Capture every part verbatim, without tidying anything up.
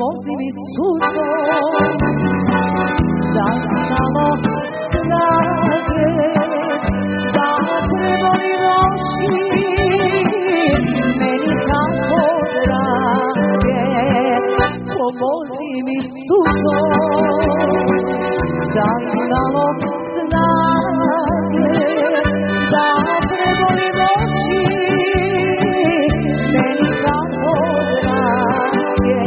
pomozi mi suzo, daj samo snage, da treboli noći, meni tako drage, pomozi mi suzo, daj malo snage, da treboli noći, meni tako drage.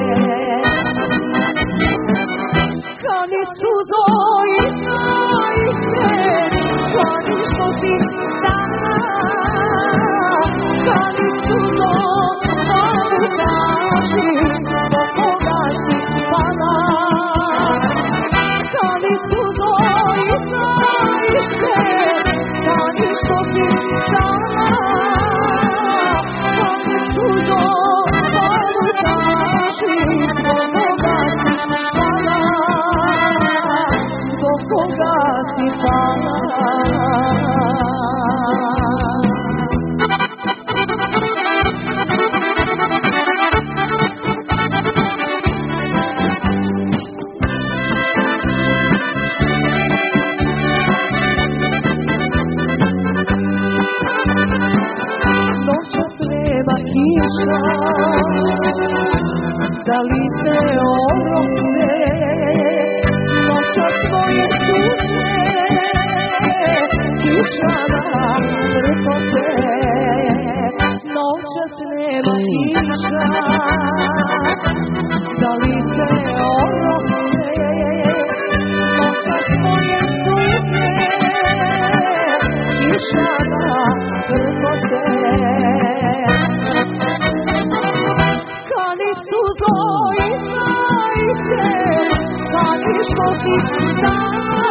Kani suzo i znajte, kani što ti dana, kani suzo malu traži, zbog koga si spala. Kani suzo i znajte, kani što ti dana, kani suzo malu traži, zbog koga si spala, zbog koga si spala. Noća treba kiša, da lice orosne, noća tvoje suze, kiša na vrtote. Noća treba kiša, da lice orosne, noća tvoje suze, kiša na vrtote. Kani suzo i znajte, kani što ti dana,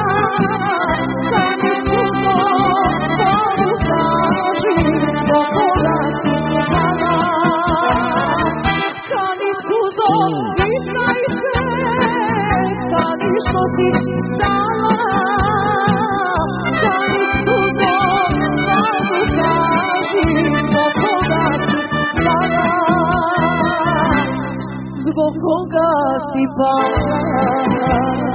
kani suzo malu traži, zbog koga si spala. Kani suzo i znajte, kani što ti dana, kani suzo malu traži, zbog koga si spala, zbog koga si pala.